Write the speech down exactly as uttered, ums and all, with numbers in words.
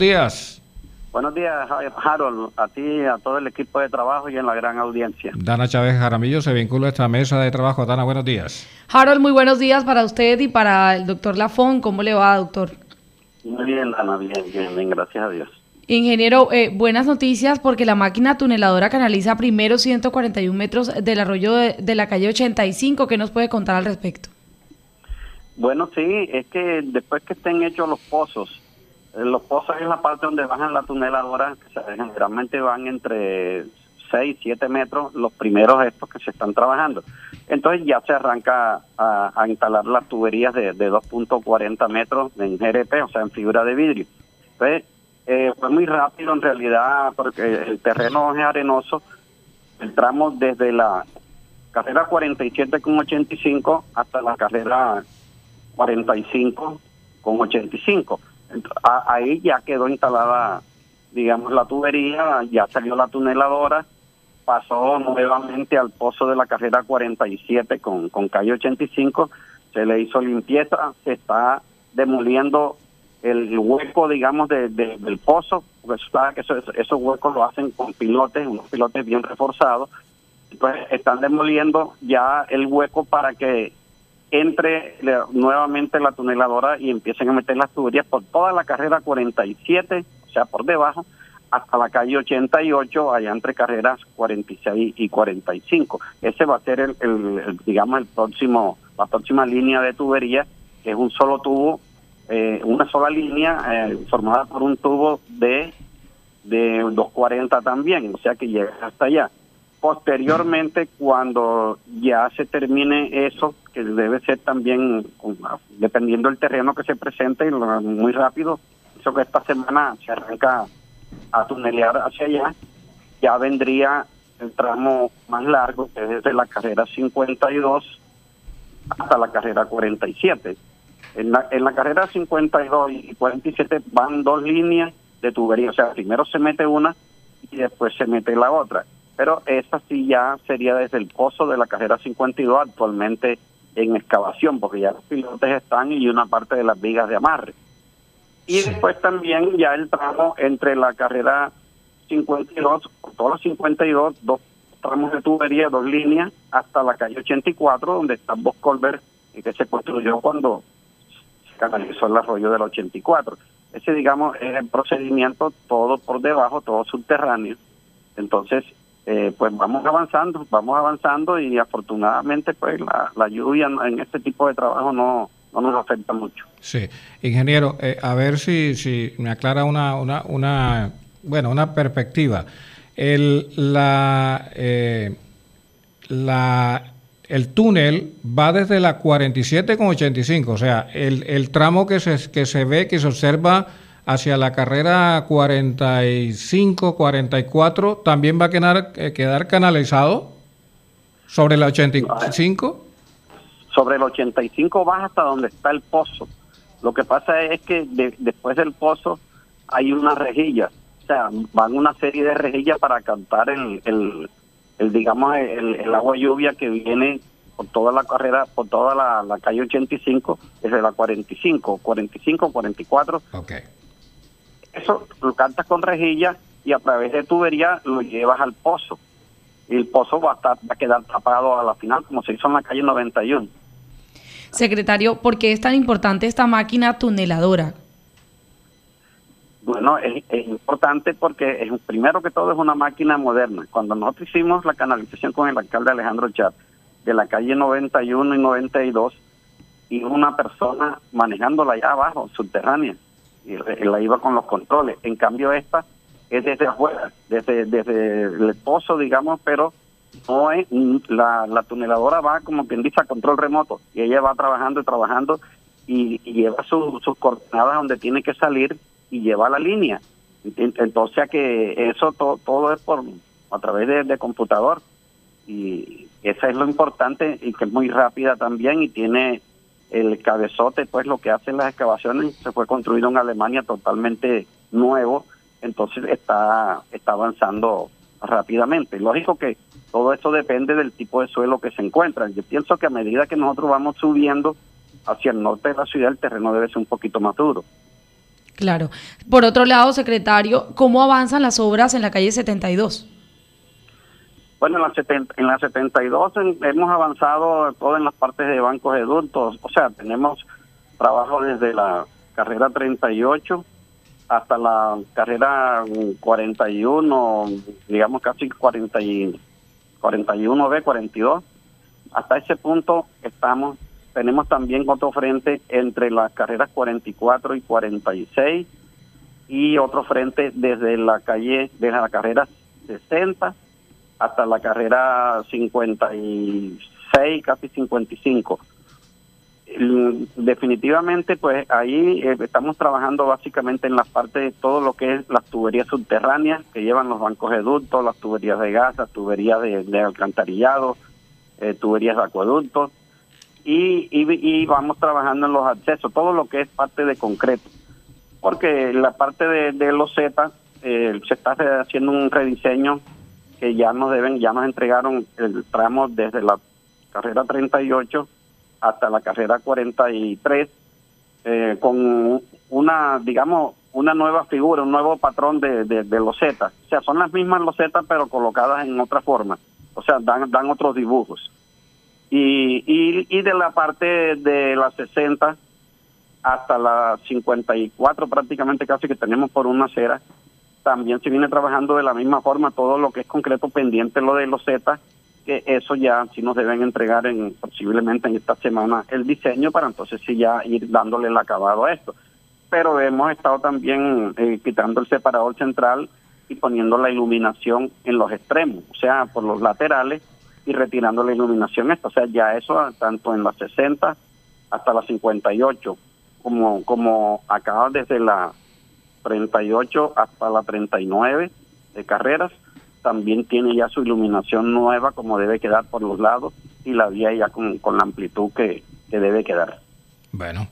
Días. Buenos días, Harold, a ti, a todo el equipo de trabajo y en la gran audiencia. Dana Chávez Jaramillo se vincula a esta mesa de trabajo. Dana, buenos días. Harold, muy buenos días para usted y para el doctor Lafón. ¿Cómo le va, doctor? Muy bien, Dana, bien, bien, bien, gracias a Dios. Ingeniero, eh, buenas noticias porque la máquina tuneladora canaliza primero ciento cuarenta y un metros del arroyo de, de la calle ochenta y cinco. ¿Qué nos puede contar al respecto? Bueno, sí, es que después que estén hechos los pozos, eh, los pozos es la parte donde bajan la tuneladora, que se, generalmente van entre seis, siete metros, los primeros estos que se están trabajando. Entonces ya se arranca a, a instalar las tuberías de, de dos punto cuarenta metros en G R P, o sea, en fibra de vidrio. Entonces, eh, fue muy rápido en realidad porque el terreno es arenoso. Entramos desde la carrera cuarenta y siete con ochenta y cinco hasta la carrera cuarenta y cinco con ochenta y cinco. Ahí ya quedó instalada, digamos, la tubería, ya salió la tuneladora, pasó nuevamente al pozo de la carrera cuarenta y siete con, con calle ochenta y cinco, se le hizo limpieza, se está demoliendo el hueco, digamos, de, de, del pozo, porque sabe que eso, esos huecos lo hacen con pilotes, unos pilotes bien reforzados. Entonces están demoliendo ya el hueco para que entre le, nuevamente la tuneladora y empiecen a meter las tuberías por toda la carrera cuarenta y siete, o sea, por debajo, hasta la calle ochenta y ocho, allá entre carreras cuarenta y seis y cuarenta y cinco. Ese va a ser, el, el, el digamos, el próximo la próxima línea de tubería, que es un solo tubo, eh, una sola línea eh, formada por un tubo de, de doscientos cuarenta también, o sea que llega hasta allá. Posteriormente, cuando ya se termine eso, que debe ser también, dependiendo del terreno que se presente, muy rápido, eso que esta semana se arranca a tunelear hacia allá, ya vendría el tramo más largo, que es desde la carrera cincuenta y dos hasta la carrera cuarenta y siete. En la, en la carrera cincuenta y dos y cuarenta y siete van dos líneas de tubería, o sea, primero se mete una y después se mete la otra. Pero esa sí ya sería desde el pozo de la carrera cincuenta y dos, actualmente en excavación, porque ya los pilotes están y una parte de las vigas de amarre. Y sí. Después también ya el tramo entre la carrera cincuenta y dos, todos los cincuenta y dos, dos tramos de tubería, dos líneas, hasta la calle ochenta y cuatro, donde está Box Culvert, y que se construyó cuando se canalizó el arroyo del ochenta y cuatro. Ese, digamos, es el procedimiento, todo por debajo, todo subterráneo. Entonces, Eh, pues vamos avanzando, vamos avanzando y afortunadamente pues la, la lluvia en este tipo de trabajo no, no nos afecta mucho. Sí, ingeniero, eh, a ver si, si me aclara una, una, una, bueno, una perspectiva. El, la, eh, la, el túnel va desde la cuarenta y siete con ochenta y cinco, o sea, el, el tramo que se, que se ve, que se observa hacia la carrera cuarenta y cinco, cuarenta y cuatro, ¿también va a quedar, eh, quedar canalizado sobre la ochenta y cinco? Sobre el ochenta y cinco vas hasta donde está el pozo. Lo que pasa es que de, después del pozo hay una rejilla, o sea, van una serie de rejillas para captar el, el, el digamos, el, el agua lluvia que viene por toda la carrera, por toda la, la calle ochenta y cinco, desde la cuarenta y cinco, cuarenta y cinco, cuarenta y cuatro. Okay. Eso lo cantas con rejilla y a través de tubería lo llevas al pozo. Y el pozo va a, estar, va a quedar tapado a la final, como se hizo en la calle noventa y uno. Secretario, ¿por qué es tan importante esta máquina tuneladora? Bueno, es, es importante porque es, primero que todo es una máquina moderna. Cuando nosotros hicimos la canalización con el alcalde Alejandro Char de la calle noventa y uno y noventa y dos, y una persona manejándola allá abajo, subterránea, y la iba con los controles. En cambio esta es desde afuera, desde desde el pozo, digamos, pero no es la, la tuneladora va como quien dice a control remoto, y ella va trabajando y trabajando y, y lleva su, sus coordenadas donde tiene que salir y lleva la línea. Entonces a que eso to, todo es por a través de, de computador, y eso es lo importante, y que es muy rápida también y tiene el cabezote, pues lo que hacen las excavaciones, se fue construido en Alemania totalmente nuevo, entonces está está avanzando rápidamente. Lógico que todo eso depende del tipo de suelo que se encuentra. Yo pienso que a medida que nosotros vamos subiendo hacia el norte de la ciudad, el terreno debe ser un poquito más duro. Claro. Por otro lado, secretario, ¿cómo avanzan las obras en la calle setenta y dos? Bueno, en la, setenta, en la setenta y dos en, hemos avanzado todo en las partes de bancos de ductos, o sea, tenemos trabajo desde la carrera treinta y ocho hasta la carrera cuarenta y uno, digamos casi cuarenta y, cuarenta y uno B, cuarenta y dos. Hasta ese punto estamos, tenemos también otro frente entre las carreras cuarenta y cuatro y cuarenta y seis y otro frente desde la calle, desde la carrera sesenta hasta la carrera cincuenta y seis, casi cincuenta y cinco. Definitivamente, pues ahí eh, estamos trabajando básicamente en la parte de todo lo que es las tuberías subterráneas que llevan los bancos de ductos, las tuberías de gas, las tuberías de, de alcantarillado, eh, tuberías de acueductos, y, y, y vamos trabajando en los accesos, todo lo que es parte de concreto, porque la parte de, de los Z eh, se está haciendo un rediseño que ya nos deben, ya nos entregaron el tramo desde la carrera treinta y ocho hasta la carrera cuarenta y tres, eh, con una, digamos, una nueva figura, un nuevo patrón de, de, de losetas. O sea, son las mismas losetas, pero colocadas en otra forma. O sea, dan, dan otros dibujos. Y, y, y de la parte de la sesenta hasta la cincuenta y cuatro, prácticamente casi que tenemos por una acera, también se viene trabajando de la misma forma todo lo que es concreto pendiente, lo de losetas, que eso ya sí nos deben entregar en posiblemente en esta semana el diseño para entonces sí ya ir dándole el acabado a esto. Pero hemos estado también eh, quitando el separador central y poniendo la iluminación en los extremos, o sea, por los laterales, y retirando la iluminación esta. O sea, ya eso tanto en la sesenta hasta la cincuenta y ocho, como, como acá desde la treinta y ocho hasta la treinta y nueve de carreras, también tiene ya su iluminación nueva como debe quedar por los lados y la vía ya con, con la amplitud que, que debe quedar. Bueno,